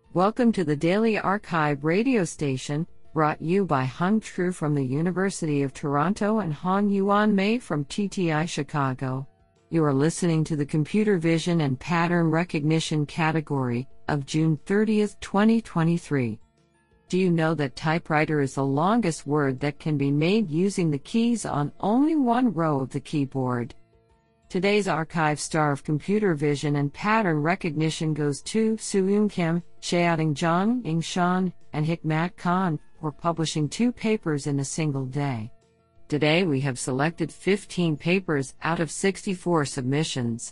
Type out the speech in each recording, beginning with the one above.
Welcome to the Daily Archive radio station, brought you by Hung Tru from the University of Toronto and Hong Yuan Mei from TTI Chicago. You are listening to the Computer Vision and Pattern Recognition category of June 30, 2023. Do you know that typewriter is the longest word that can be made using the keys on only one row of the keyboard? Today's archive star of computer vision and pattern recognition goes to Soo-Yoon Kim, Xiaoting Zhang, Ying Shan, and Hikmat Khan for publishing 2 papers in a single day. Today we have selected 15 papers out of 64 submissions.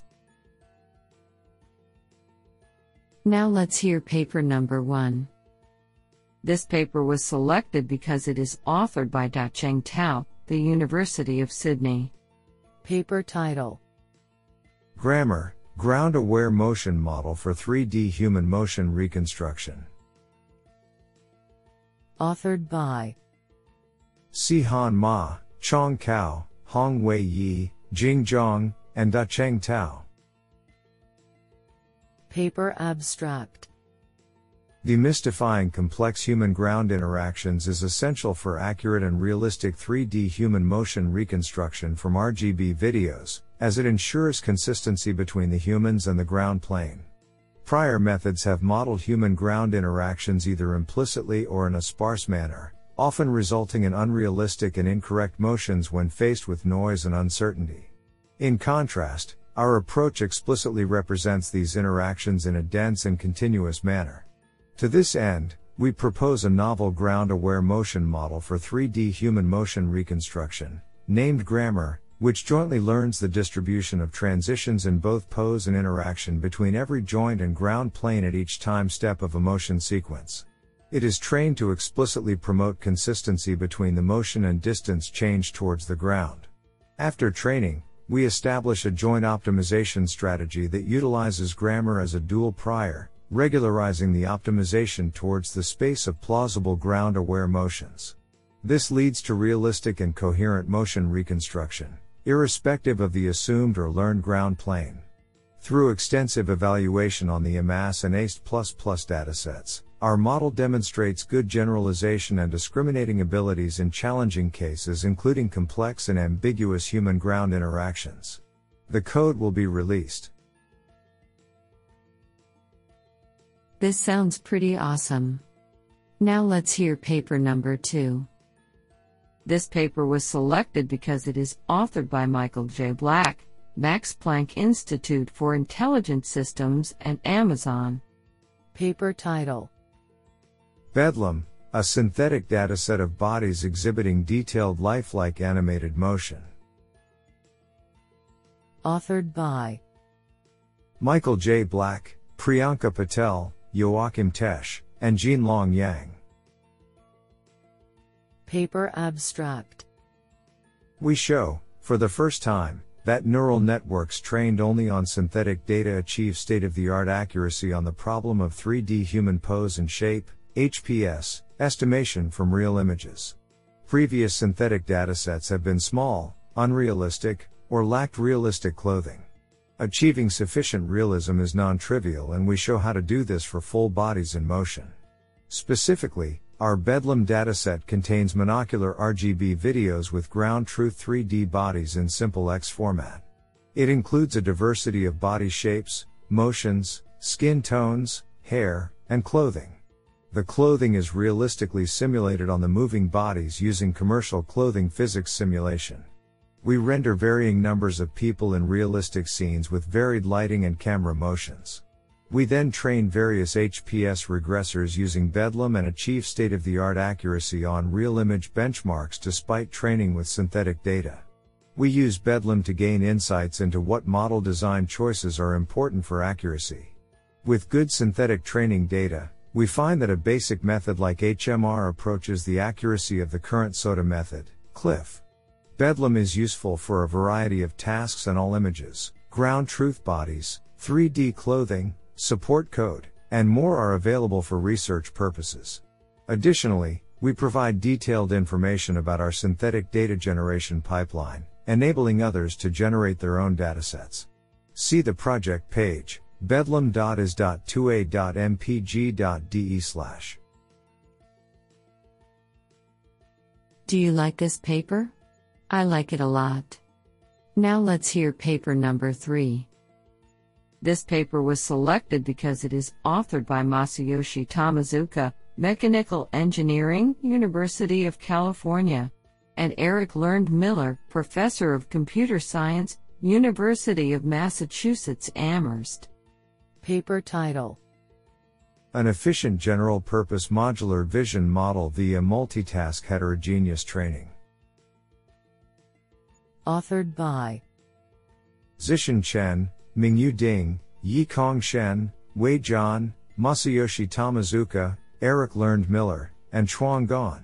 Now let's hear paper number 1. This paper was selected because it is authored by Da-Cheng Tao, the University of Sydney. Paper title: Grammar, Ground-Aware Motion Model for 3D Human Motion Reconstruction. Authored by Si-Han Ma, Chong Cao, Hong Wei Yi, Jing Zhang, and Da-Cheng Tao. Paper abstract: Demystifying complex human-ground interactions is essential for accurate and realistic 3D human motion reconstruction from RGB videos, as it ensures consistency between the humans and the ground plane. Prior methods have modeled human-ground interactions either implicitly or in a sparse manner, often resulting in unrealistic and incorrect motions when faced with noise and uncertainty. In contrast, our approach explicitly represents these interactions in a dense and continuous manner. To this end, we propose a novel ground-aware motion model for 3D human motion reconstruction, named Grammar, which jointly learns the distribution of transitions in both pose and interaction between every joint and ground plane at each time step of a motion sequence. It is trained to explicitly promote consistency between the motion and distance change towards the ground. After training, we establish a joint optimization strategy that utilizes Grammar as a dual prior, regularizing the optimization towards the space of plausible ground-aware motions. This leads to realistic and coherent motion reconstruction, irrespective of the assumed or learned ground plane. Through extensive evaluation on the AMAS and AST++ datasets, our model demonstrates good generalization and discriminating abilities in challenging cases including complex and ambiguous human-ground interactions. The code will be released. This sounds pretty awesome. Now let's hear paper number 2. This paper was selected because it is authored by Michael J. Black, Max Planck Institute for Intelligent Systems, and Amazon. Paper title: Bedlam, a synthetic dataset of bodies exhibiting detailed lifelike animated motion. Authored by Michael J. Black, Priyanka Patel, Joachim Tesch, and Jianlong Yang. Paper abstract: We show, for the first time, that neural networks trained only on synthetic data achieve state-of-the-art accuracy on the problem of 3D human pose and shape, HPS, estimation from real images. Previous synthetic datasets have been small, unrealistic, or lacked realistic clothing. Achieving sufficient realism is non-trivial, and we show how to do this for full bodies in motion. Specifically, our Bedlam dataset contains monocular RGB videos with ground truth 3D bodies in simple X format. It includes a diversity of body shapes, motions, skin tones, hair, and clothing. The clothing is realistically simulated on the moving bodies using commercial clothing physics simulation. We render varying numbers of people in realistic scenes with varied lighting and camera motions. We then train various HPS regressors using Bedlam and achieve state-of-the-art accuracy on real image benchmarks despite training with synthetic data. We use Bedlam to gain insights into what model design choices are important for accuracy. With good synthetic training data, we find that a basic method like HMR approaches the accuracy of the current SOTA method, CLIF. Bedlam is useful for a variety of tasks and all images, ground truth bodies, 3D clothing, support code, and more are available for research purposes. Additionally, we provide detailed information about our synthetic data generation pipeline, enabling others to generate their own datasets. See the project page, bedlam.is.2a.mpg.de/. Do you like this paper? I like it a lot. Now let's hear paper number 3. This paper was selected because it is authored by Masayoshi Tamazuka, Mechanical Engineering, University of California, and Eric Learned Miller, Professor of Computer Science, University of Massachusetts Amherst. Paper title: An efficient general-purpose modular vision model via multitask heterogeneous training. Authored by Zixin Chen, Mingyu Ding, Yikong Shen, Wei Zhan, Masayoshi Tamazuka, Eric Learned Miller, and Chuang Gan.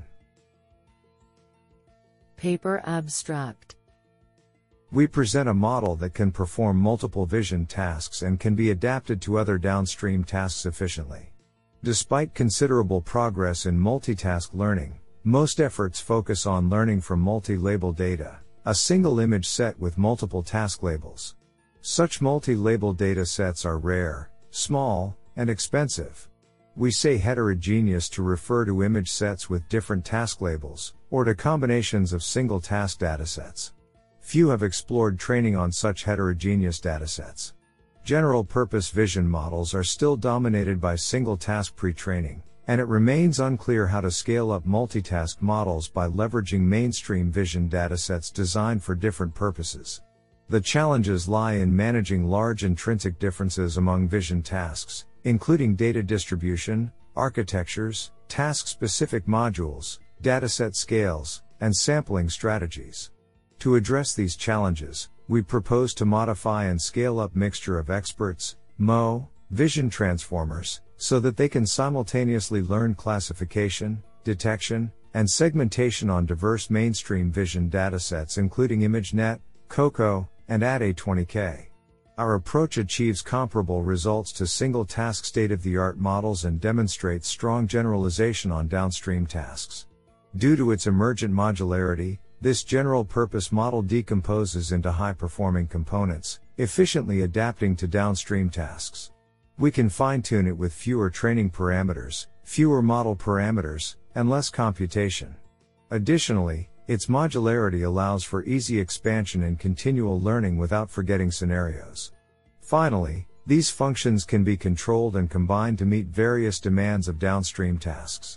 Paper abstract: We present a model that can perform multiple vision tasks and can be adapted to other downstream tasks efficiently. Despite considerable progress in multitask learning, most efforts focus on learning from multi-label data, a single image set with multiple task labels. Such multi-label data sets are rare, small, and expensive. We say heterogeneous to refer to image sets with different task labels, or to combinations of single task datasets. Few have explored training on such heterogeneous datasets. General-purpose vision models are still dominated by single-task pre-training, and it remains unclear how to scale up multitask models by leveraging mainstream vision datasets designed for different purposes. The challenges lie in managing large intrinsic differences among vision tasks, including data distribution, architectures, task-specific modules, dataset scales, and sampling strategies. To address these challenges, we propose to modify and scale up mixture of experts, vision transformers, so that they can simultaneously learn classification, detection, and segmentation on diverse mainstream vision datasets including ImageNet, COCO, and ADA20K. Our approach achieves comparable results to single-task state-of-the-art models and demonstrates strong generalization on downstream tasks. Due to its emergent modularity, this general-purpose model decomposes into high-performing components, efficiently adapting to downstream tasks. We can fine-tune it with fewer training parameters, fewer model parameters, and less computation. Additionally, its modularity allows for easy expansion and continual learning without forgetting scenarios. Finally, these functions can be controlled and combined to meet various demands of downstream tasks.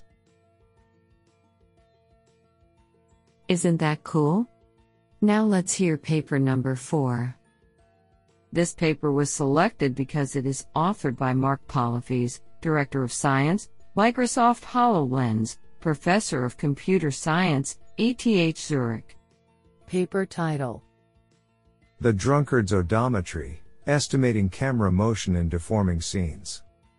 Isn't that cool? Now let's hear paper number 4. This paper was selected because it is authored by Mark Polyphys, Director of Science, Microsoft HoloLens, Professor of Computer Science, ETH Zurich. Paper title: The Drunkard's Odometry, Estimating Camera Motion in Deforming Scenes.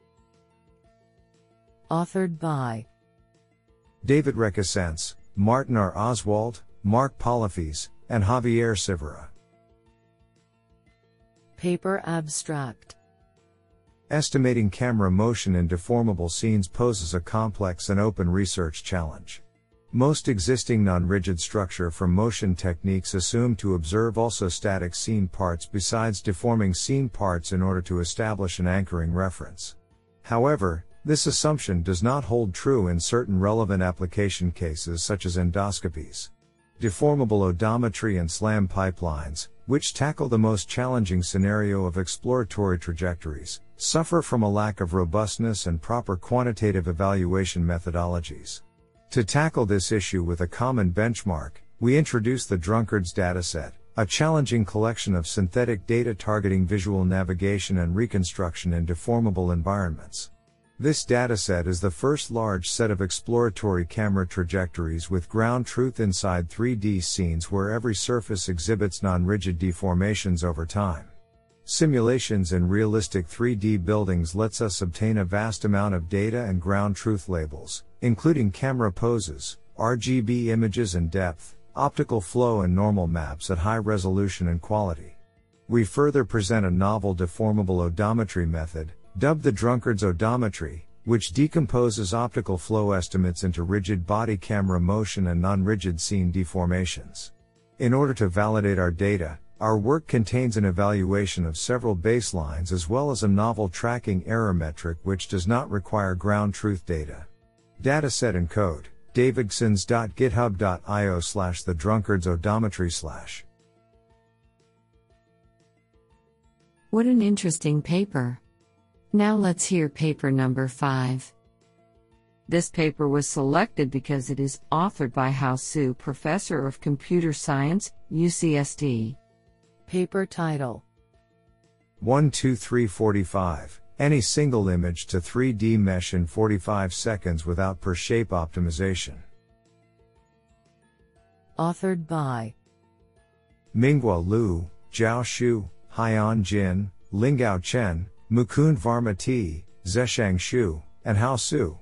Authored by David Requesens, Martin R. Oswald, Mark Polyphys, and Javier Sivera. Paper abstract: Estimating camera motion in deformable scenes poses a complex and open research challenge. Most existing non-rigid structure from motion techniques assume to observe also static scene parts besides deforming scene parts in order to establish an anchoring reference. However, this assumption does not hold true in certain relevant application cases such as endoscopies. Deformable odometry and SLAM pipelines, which tackle the most challenging scenario of exploratory trajectories, suffer from a lack of robustness and proper quantitative evaluation methodologies. To tackle this issue with a common benchmark, we introduced the Drunkard's dataset, a challenging collection of synthetic data targeting visual navigation and reconstruction in deformable environments. This dataset is the first large set of exploratory camera trajectories with ground truth inside 3D scenes where every surface exhibits non-rigid deformations over time. Simulations in realistic 3D buildings lets us obtain a vast amount of data and ground truth labels, including camera poses, RGB images and depth, optical flow and normal maps at high resolution and quality. We further present a novel deformable odometry method, dubbed the Drunkard's Odometry, which decomposes optical flow estimates into rigid body camera motion and non-rigid scene deformations. In order to validate our data, Our work contains an evaluation of several baselines as well as a novel tracking error metric which does not require ground truth data. Dataset and code, davidsons.github.io/thedrunkardsodometry/. What an interesting paper. Now let's hear paper number 5. This paper was selected because it is authored by Hao Su, Professor of Computer Science, UCSD. Paper title: 12345. Any single image to 3D mesh in 45 seconds without per shape optimization. Authored by Minghua Liu, Zhao Xu, Haiyan Jin, Linggao Chen, Mukund Varma T, Zeshang Xu, and Hao Su.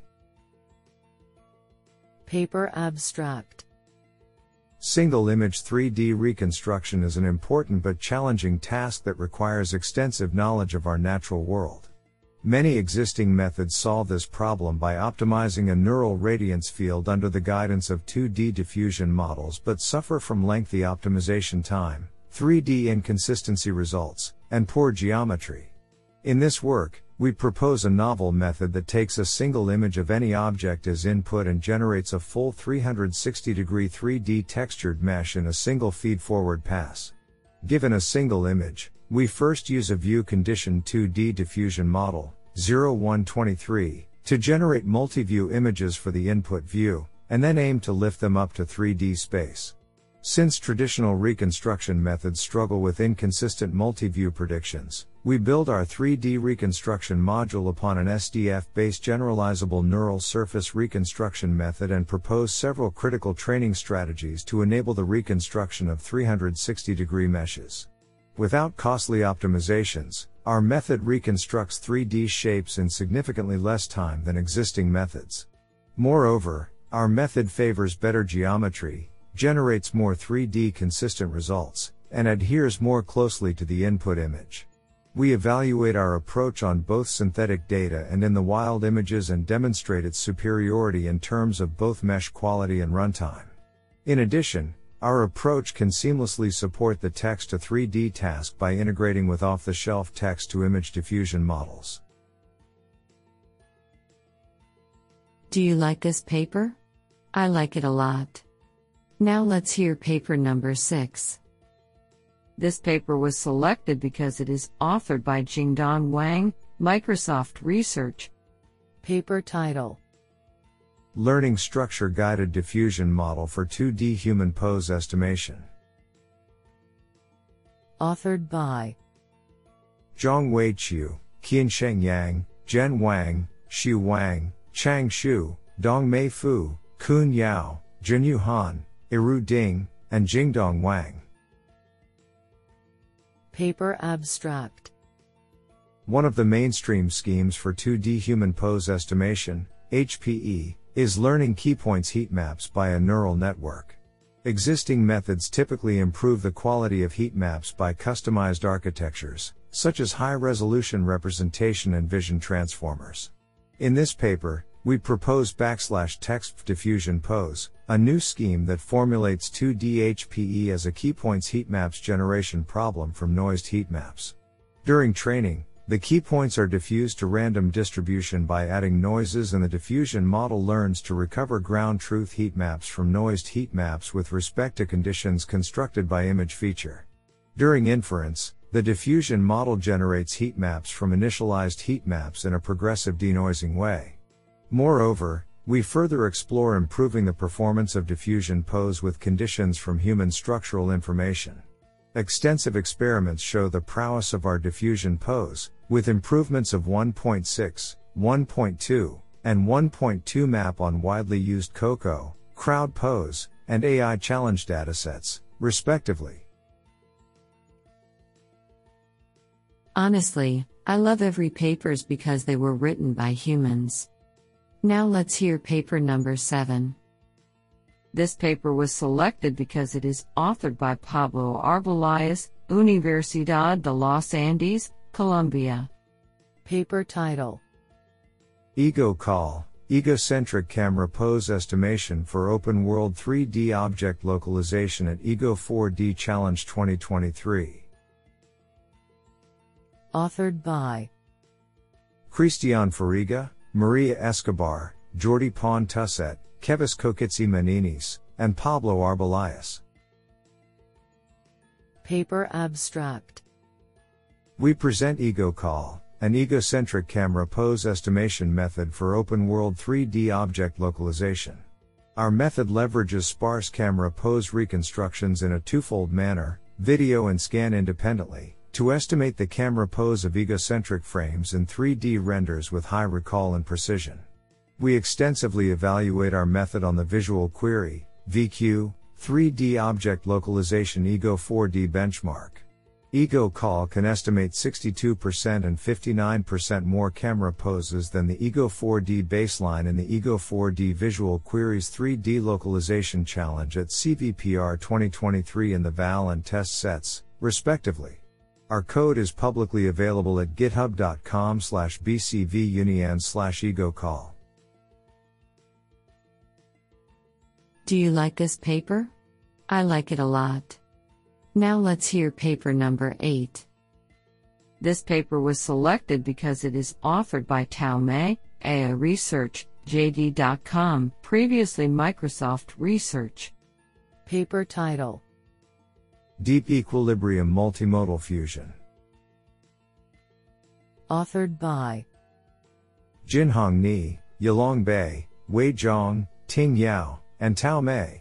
Paper abstract: Single image 3D reconstruction is an important but challenging task that requires extensive knowledge of our natural world. Many existing methods solve this problem by optimizing a neural radiance field under the guidance of 2D diffusion models but suffer from lengthy optimization time, 3D inconsistency results, and poor geometry. In this work, we propose a novel method that takes a single image of any object as input and generates a full 360-degree 3D textured mesh in a single feed-forward pass. Given a single image, we first use a view-conditioned 2D diffusion model, 0123, to generate multi-view images for the input view, and then aim to lift them up to 3D space. Since traditional reconstruction methods struggle with inconsistent multi-view predictions, we build our 3D reconstruction module upon an SDF-based generalizable neural surface reconstruction method and propose several critical training strategies to enable the reconstruction of 360-degree meshes. Without costly optimizations, our method reconstructs 3D shapes in significantly less time than existing methods. Moreover, our method favors better geometry, generates more 3D consistent results, and adheres more closely to the input image. We evaluate our approach on both synthetic data and in the wild images and demonstrate its superiority in terms of both mesh quality and runtime. In addition, our approach can seamlessly support the text-to-3D task by integrating with off-the-shelf text-to-image diffusion models. Do you like this paper? I like it a lot. Now let's hear paper number 6. This paper was selected because it is authored by Jingdong Wang, Microsoft Research. Paper title: Learning Structure-Guided Diffusion Model for 2D Human Pose Estimation. Authored by Zhongwei Qiu, Qiansheng Yang, Zhen Wang, Xu Wang, Chang Xu, Dongmei Fu, Kun Yao, Junyu Han, Iru Ding, and Jingdong Wang. Paper abstract: One of the mainstream schemes for 2D human pose estimation, HPE, is learning keypoints heat maps by a neural network. Existing methods typically improve the quality of heat maps by customized architectures, such as high-resolution representation and vision transformers. In this paper, we propose \text diffusion pose, a new scheme that formulates 2D HPE as a keypoints heatmaps generation problem from noised heatmaps. During training, the keypoints are diffused to random distribution by adding noises, and the diffusion model learns to recover ground truth heatmaps from noised heatmaps with respect to conditions constructed by image feature. During inference, the diffusion model generates heatmaps from initialized heatmaps in a progressive denoising way. Moreover, we further explore improving the performance of diffusion pose with conditions from human structural information. Extensive experiments show the prowess of our diffusion pose, with improvements of 1.6, 1.2, and 1.2 map on widely used COCO, crowd pose, and AI challenge datasets, respectively. Honestly, I love every papers because they were written by humans. Now let's hear paper number 7. This paper was selected because it is authored by Pablo Arbeláez, Universidad de los Andes, Colombia. Paper title: Ego Call, Egocentric camera pose estimation for open world 3D object localization at Ego 4D Challenge 2023. Authored by Cristian Fariga, Maria Escobar, Jordi Pon Tusset, Kevis Kokitsi Meninis, and Pablo Arbelayas. Paper abstract. We present EgoCall, an egocentric camera pose estimation method for open-world 3D object localization. Our method leverages sparse camera pose reconstructions in a twofold manner, video and scan independently, to estimate the camera pose of egocentric frames in 3D renders with high recall and precision. We extensively evaluate our method on the Visual Query, VQ, 3D object localization Ego 4D benchmark. EgoCall can estimate 62% and 59% more camera poses than the Ego 4D baseline in the Ego 4D Visual Queries 3D Localization Challenge at CVPR 2023 in the VAL and test sets, respectively. Our code is publicly available at github.com/bcvunion/EgoCall. Do you like this paper? I like it a lot. Now let's hear paper number 8. This paper was selected because it is authored by Tao Mei, AI Research, JD.com, previously Microsoft Research. Paper title: Deep Equilibrium Multimodal Fusion. Authored by Jinhong Ni, Yilong Bei, Wei Zhang, Ting Yao, and Tao Mei.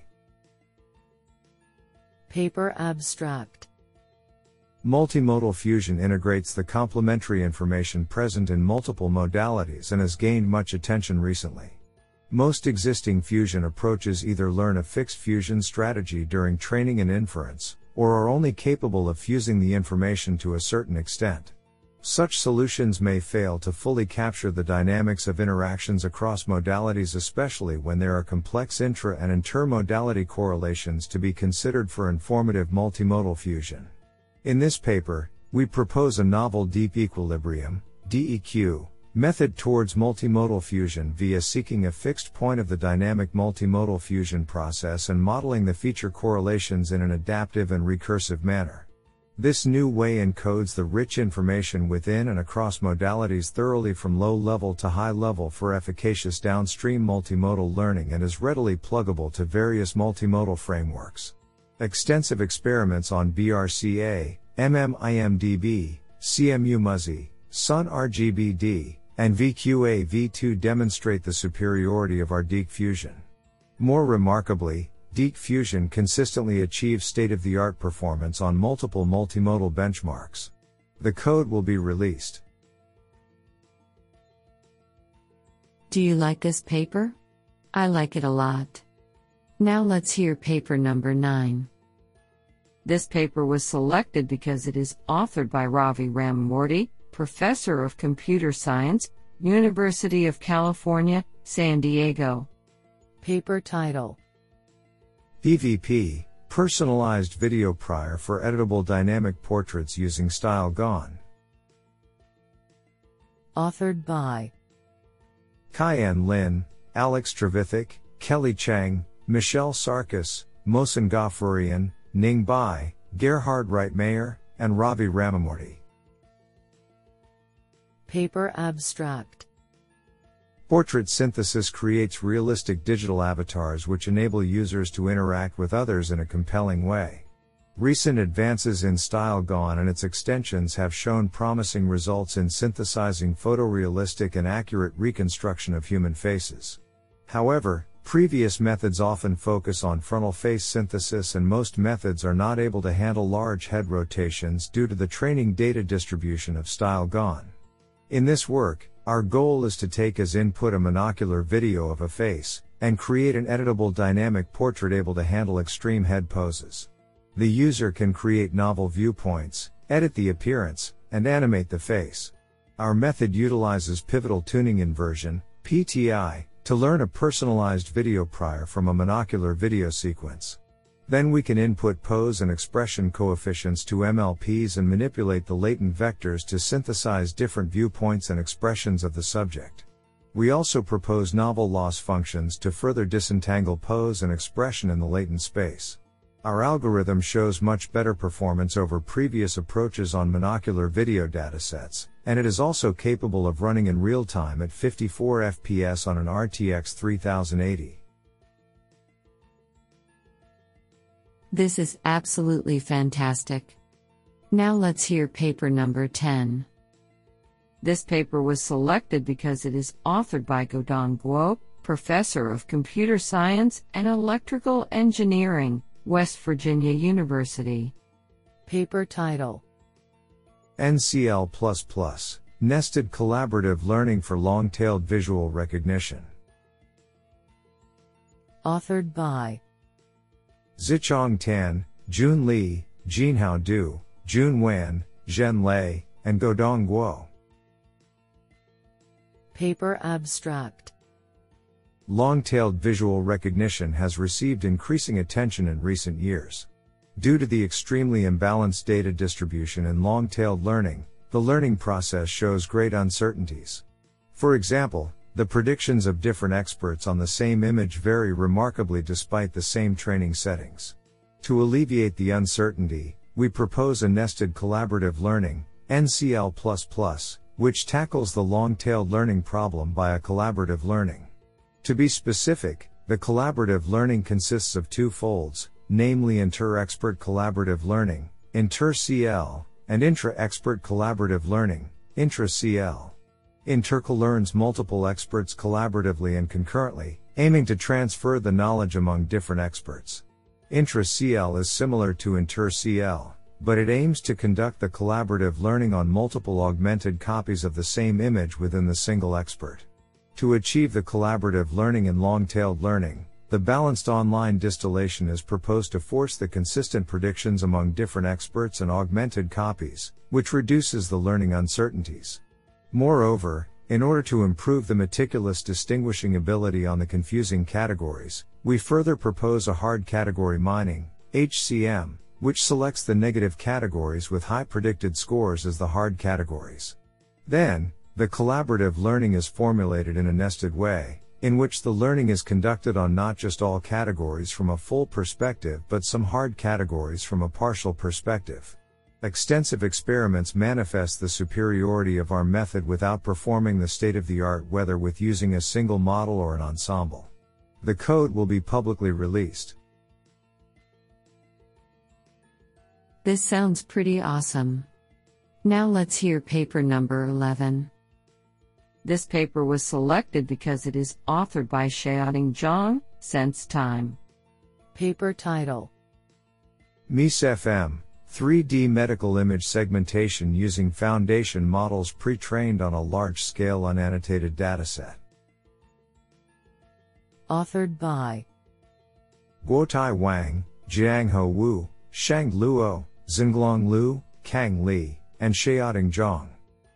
Paper abstract. Multimodal fusion integrates the complementary information present in multiple modalities and has gained much attention recently. Most existing fusion approaches either learn a fixed fusion strategy during training and inference, or are only capable of fusing the information to a certain extent. Such solutions may fail to fully capture the dynamics of interactions across modalities, especially when there are complex intra- and intermodality correlations to be considered for informative multimodal fusion. In this paper, we propose a novel deep equilibrium (DEQ) method towards multimodal fusion via seeking a fixed point of the dynamic multimodal fusion process and modeling the feature correlations in an adaptive and recursive manner. This new way encodes the rich information within and across modalities thoroughly from low level to high level for efficacious downstream multimodal learning and is readily pluggable to various multimodal frameworks. Extensive experiments on BRCA, MMIMDB, CMU-MUSI, SUN-RGBD, and VQA-V2 demonstrate the superiority of our DEQ fusion. More remarkably, DEQ fusion consistently achieves state-of-the-art performance on multiple multimodal benchmarks. The code will be released. Do you like this paper? I like it a lot. Now let's hear paper number 9. This paper was selected because it is authored by Ravi Ramamurthy, Professor of Computer Science, University of California, San Diego. Paper title: PVP, Personalized Video Prior for Editable Dynamic Portraits Using Style Gone. Authored by Kai-En Lin, Alex Trevithick, Kelly Chang, Michelle Sarkis, Mohsen Ghaffarian, Ning Bai, Gerhard Reitmayer, and Ravi Ramamurthy. Paper abstract. Portrait synthesis creates realistic digital avatars which enable users to interact with others in a compelling way. Recent advances in Style Gone and its extensions have shown promising results in synthesizing photorealistic and accurate reconstruction of human faces. However, previous methods often focus on frontal face synthesis, and most methods are not able to handle large head rotations due to the training data distribution of Style Gone. In this work, our goal is to take as input a monocular video of a face, and create an editable dynamic portrait able to handle extreme head poses. The user can create novel viewpoints, edit the appearance, and animate the face. Our method utilizes pivotal tuning inversion, PTI, to learn a personalized video prior from a monocular video sequence. Then we can input pose and expression coefficients to MLPs and manipulate the latent vectors to synthesize different viewpoints and expressions of the subject. We also propose novel loss functions to further disentangle pose and expression in the latent space. Our algorithm shows much better performance over previous approaches on monocular video datasets, and it is also capable of running in real time at 54 FPS on an RTX 3080. This is absolutely fantastic. Now let's hear paper number 10. This paper was selected because it is authored by Guodong Guo, Professor of Computer Science and Electrical Engineering, West Virginia University. Paper title: NCL++, Nested Collaborative Learning for Long-Tailed Visual Recognition. Authored by Zichong Tan, Jun Li, Jinhao Du, Jun Wan, Zhen Lei, and Guodong Guo. Paper abstract: Long-tailed visual recognition has received increasing attention in recent years. Due to the extremely imbalanced data distribution in long-tailed learning, the learning process shows great uncertainties. For example, the predictions of different experts on the same image vary remarkably despite the same training settings. To alleviate the uncertainty, we propose a nested collaborative learning, NCL++, which tackles the long-tailed learning problem by a collaborative learning. To be specific, the collaborative learning consists of two folds, namely inter-expert collaborative learning, inter-CL, and intra-expert collaborative learning, intra-CL. Intercal learns multiple experts collaboratively and concurrently, aiming to transfer the knowledge among different experts. Intra-CL is similar to inter-CL, but it aims to conduct the collaborative learning on multiple augmented copies of the same image within the single expert. To achieve the collaborative learning in long-tailed learning, the balanced online distillation is proposed to force the consistent predictions among different experts and augmented copies, which reduces the learning uncertainties. Moreover, in order to improve the meticulous distinguishing ability on the confusing categories, we further propose a hard category mining, HCM, which selects the negative categories with high predicted scores as the hard categories. Then, the collaborative learning is formulated in a nested way, in which the learning is conducted on not just all categories from a full perspective but some hard categories from a partial perspective. Extensive experiments manifest the superiority of our method without performing the state-of-the-art, whether with using a single model or an ensemble. The code will be publicly released. This sounds pretty awesome. Now let's hear paper number 11. This paper was selected because it is authored by Xiaoting Zhang, SenseTime. Paper title: MES-FM, 3D medical image segmentation using foundation models pre-trained on a large-scale unannotated dataset. Authored by Guotai Wang, Jiangho Wu, Shang Luo, Zhenglong Liu, Kang Li, and Xiaoting Zhang.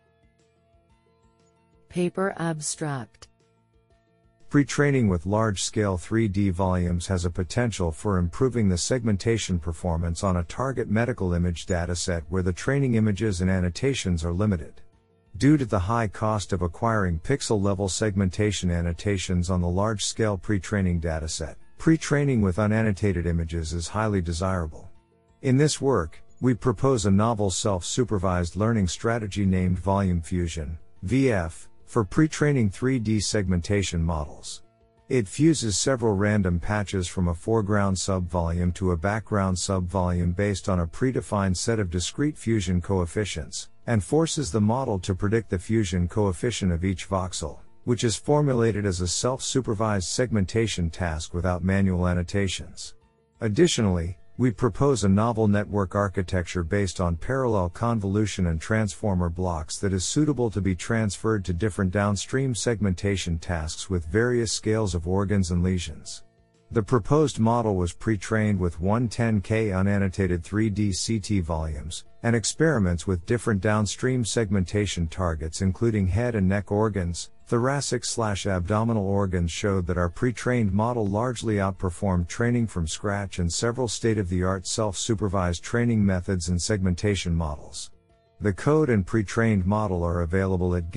Paper abstract: Pre-training with large-scale 3D volumes has a potential for improving the segmentation performance on a target medical image dataset where the training images and annotations are limited. Due to the high cost of acquiring pixel-level segmentation annotations on the large-scale pre-training dataset, pre-training with unannotated images is highly desirable. In this work, we propose a novel self-supervised learning strategy named Volume Fusion, VF, for pre-training 3D segmentation models. It fuses several random patches from a foreground subvolume to a background subvolume based on a predefined set of discrete fusion coefficients, and forces the model to predict the fusion coefficient of each voxel, which is formulated as a self-supervised segmentation task without manual annotations. Additionally, we propose a novel network architecture based on parallel convolution and transformer blocks that is suitable to be transferred to different downstream segmentation tasks with various scales of organs and lesions. The proposed model was pre-trained with 110K unannotated 3D CT volumes, and experiments with different downstream segmentation targets including head and neck organs, thoracic/abdominal organs showed that our pre-trained model largely outperformed training from scratch and several state-of-the-art self-supervised training methods and segmentation models. The code and pre-trained model are available at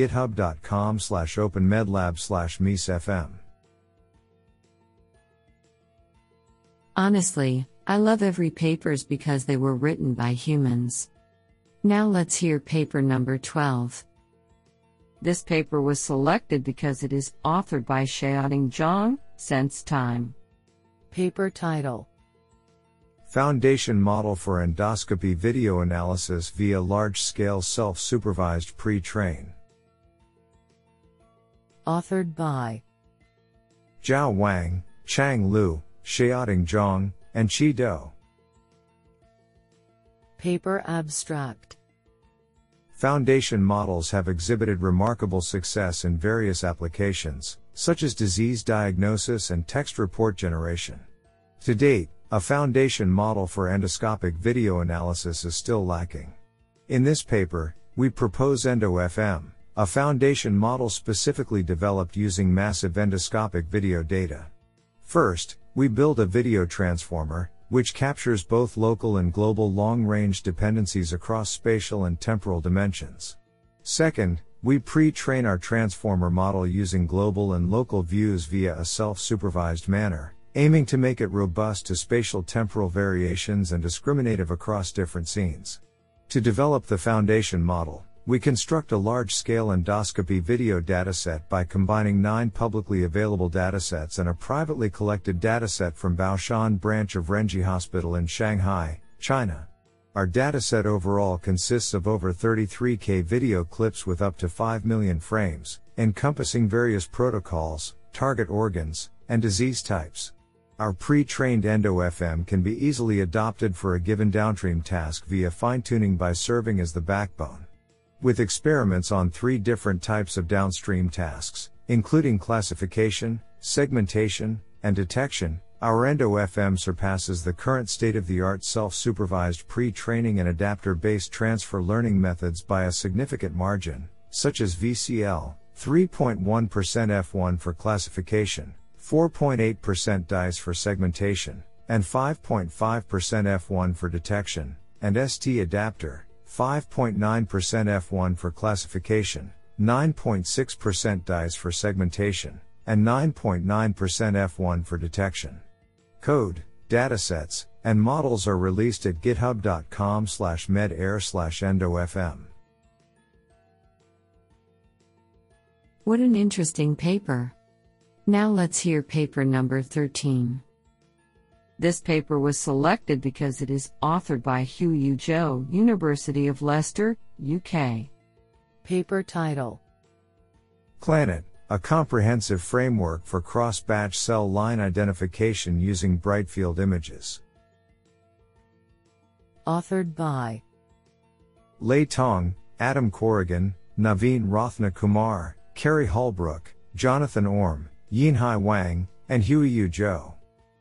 github.com/openmedlab/mesfm. Honestly, I love every papers because they were written by humans. Now let's hear paper number 12. This paper was selected because it is authored by Xiaoting Zhang, Sense Time. Paper title: Foundation Model for Endoscopy Video Analysis via Large-Scale Self-Supervised Pre-Train. Authored by Zhao Wang, Chang Liu, Xiaoting Zhang, and Qi Dou. Paper abstract: Foundation models have exhibited remarkable success in various applications, such as disease diagnosis and text report generation. To date, a foundation model for endoscopic video analysis is still lacking. In this paper, we propose EndoFM, a foundation model specifically developed using massive endoscopic video data. First, we build a video transformer, which captures both local and global long-range dependencies across spatial and temporal dimensions. Second, we pre-train our transformer model using global and local views via a self-supervised manner, aiming to make it robust to spatial temporal variations and discriminative across different scenes. To develop the foundation model, we construct a large-scale endoscopy video dataset by combining 9 publicly available datasets and a privately collected dataset from Baoshan branch of Renji Hospital in Shanghai, China. Our dataset overall consists of over 33K video clips with up to 5 million frames, encompassing various protocols, target organs, and disease types. Our pre-trained EndoFM can be easily adopted for a given downstream task via fine-tuning by serving as the backbone. With experiments on 3 different types of downstream tasks, including classification, segmentation, and detection, our EndoFM surpasses the current state-of-the-art self-supervised pre-training and adapter-based transfer learning methods by a significant margin, such as VCL, 3.1% F1 for classification, 4.8% DICE for segmentation, and 5.5% F1 for detection, and ST adapter, 5.9% F1 for classification, 9.6% DICE for segmentation, and 9.9% F1 for detection. Code, datasets, and models are released at github.com/medair/endofm. What an interesting paper. Now let's hear paper number 13. This paper was selected because it is authored by Huiyu Zhou, University of Leicester, UK. Paper title: CLANET, a comprehensive framework for cross-batch cell line identification using bright field images. Authored by Lei Tong, Adam Corrigan, Naveen Rathna Kumar, Kerry Holbrook, Jonathan Orme, Yinhai Wang, and Huiyu Zhou.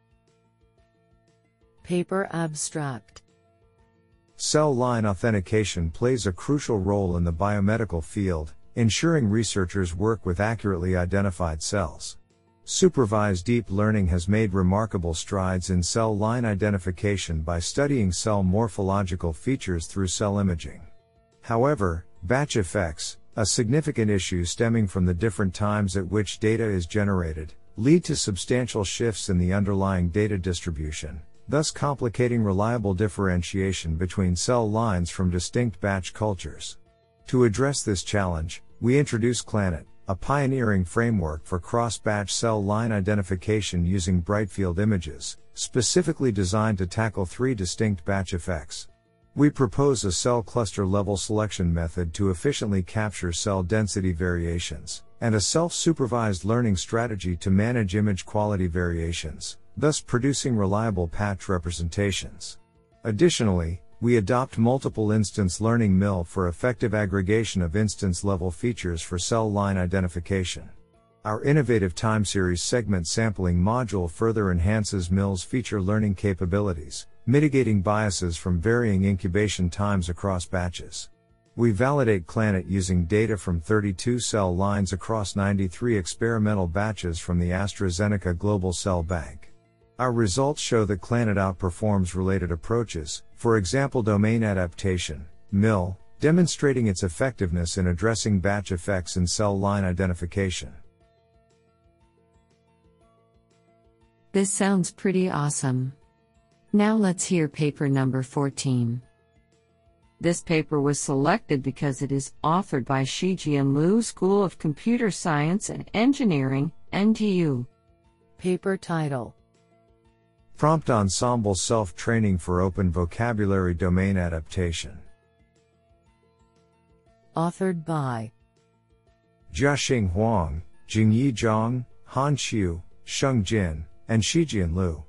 Paper abstract: Cell line authentication plays a crucial role in the biomedical field, ensuring researchers work with accurately identified cells. Supervised deep learning has made remarkable strides in cell line identification by studying cell morphological features through cell imaging. However, batch effects, a significant issue stemming from the different times at which data is generated, lead to substantial shifts in the underlying data distribution, thus complicating reliable differentiation between cell lines from distinct batch cultures. To address this challenge, we introduce CLANET, a pioneering framework for cross-batch cell line identification using bright field images, specifically designed to tackle 3 distinct batch effects. We propose a cell cluster level selection method to efficiently capture cell density variations, and a self-supervised learning strategy to manage image quality variations, thus producing reliable patch representations. Additionally, we adopt multiple instance learning MIL for effective aggregation of instance-level features for cell line identification. Our innovative time series segment sampling module further enhances MIL's feature learning capabilities, mitigating biases from varying incubation times across batches. We validate CLANET using data from 32 cell lines across 93 experimental batches from the AstraZeneca Global Cell Bank. Our results show that CLANET outperforms related approaches, for example domain adaptation, MIL, demonstrating its effectiveness in addressing batch effects in cell line identification. This sounds pretty awesome. Now let's hear paper number 14. This paper was selected because it is authored by Shijian Liu, School of Computer Science and Engineering, NTU. Paper title: Prompt Ensemble Self-Training for Open Vocabulary Domain Adaptation. Authored by Jiaxing Huang, Jingyi Zhang, Han Qiu, Sheng Jin, and Shijian Liu.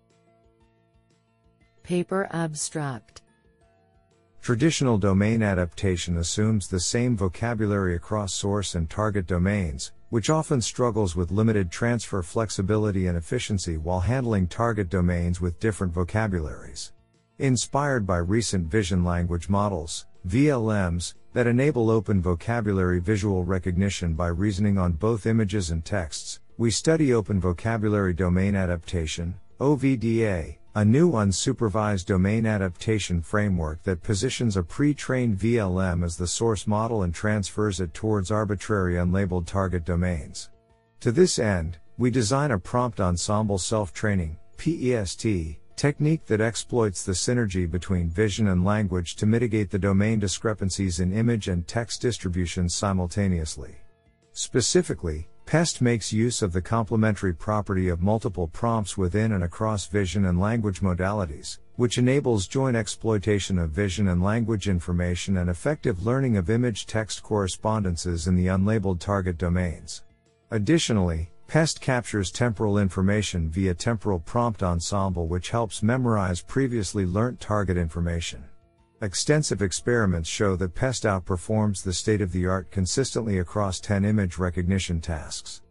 Paper abstract: Traditional domain adaptation assumes the same vocabulary across source and target domains, which often struggles with limited transfer flexibility and efficiency while handling target domains with different vocabularies. Inspired by recent vision language models, VLMs, that enable open vocabulary visual recognition by reasoning on both images and texts, we study Open Vocabulary Domain Adaptation, OVDA, a new unsupervised domain adaptation framework that positions a pre-trained VLM as the source model and transfers it towards arbitrary unlabeled target domains. To this end, we design a prompt ensemble self-training, PEST, technique that exploits the synergy between vision and language to mitigate the domain discrepancies in image and text distributions simultaneously. Specifically, PEST makes use of the complementary property of multiple prompts within and across vision and language modalities, which enables joint exploitation of vision and language information and effective learning of image-text correspondences in the unlabeled target domains. Additionally, PEST captures temporal information via temporal prompt ensemble, which helps memorize previously learnt target information. Extensive experiments show that PEST outperforms the state-of-the-art consistently across 10 image recognition tasks.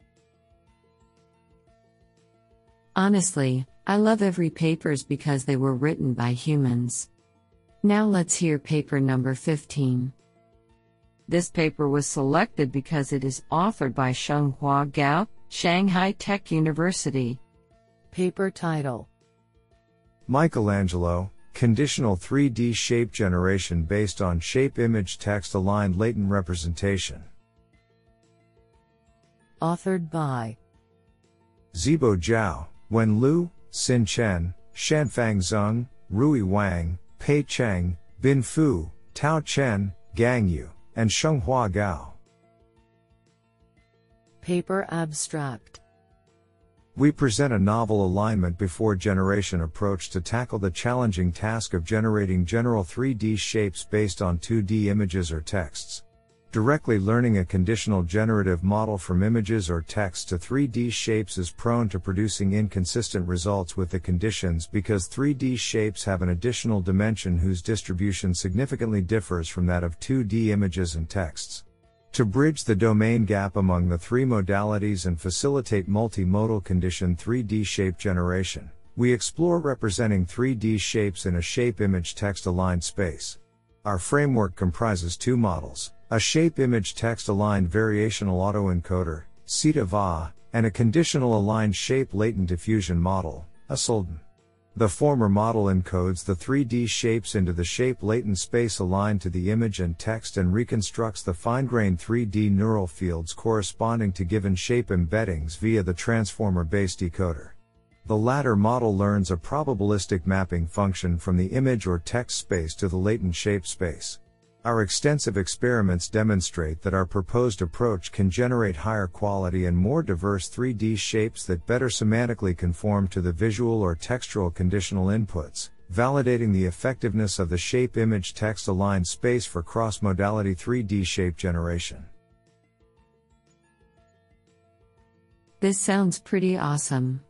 Honestly, I love every papers because they were written by humans. Now let's hear paper number 15. This paper was selected because it is authored by Shenghua Gao, Shanghai Tech University. Paper title: Michelangelo, Conditional 3D Shape Generation Based on Shape Image Text Aligned Latent Representation. Authored by Zibo Zhao, Wen Liu, Xin Chen, Shanfang Zeng, Rui Wang, Pei Cheng, Bin Fu, Tao Chen, Gang Yu, and Shenghua Gao. Paper abstract: We present a novel alignment before generation approach to tackle the challenging task of generating general 3D shapes based on 2D images or texts. Directly learning a conditional generative model from images or text to 3D shapes is prone to producing inconsistent results with the conditions because 3D shapes have an additional dimension whose distribution significantly differs from that of 2D images and texts. To bridge the domain gap among the three modalities and facilitate multimodal condition 3D shape generation, we explore representing 3D shapes in a shape-image-text-aligned space. Our framework comprises two models: a shape-image-text-aligned variational autoencoder, CETA-VA, and a conditional aligned shape latent diffusion model, a SLDN. The former model encodes the 3D shapes into the shape latent space aligned to the image and text and reconstructs the fine-grained 3D neural fields corresponding to given shape embeddings via the transformer-based decoder. The latter model learns a probabilistic mapping function from the image or text space to the latent shape space. Our extensive experiments demonstrate that our proposed approach can generate higher quality and more diverse 3D shapes that better semantically conform to the visual or textual conditional inputs, validating the effectiveness of the shape-image-text-aligned space for cross-modality 3D shape generation. This sounds pretty awesome.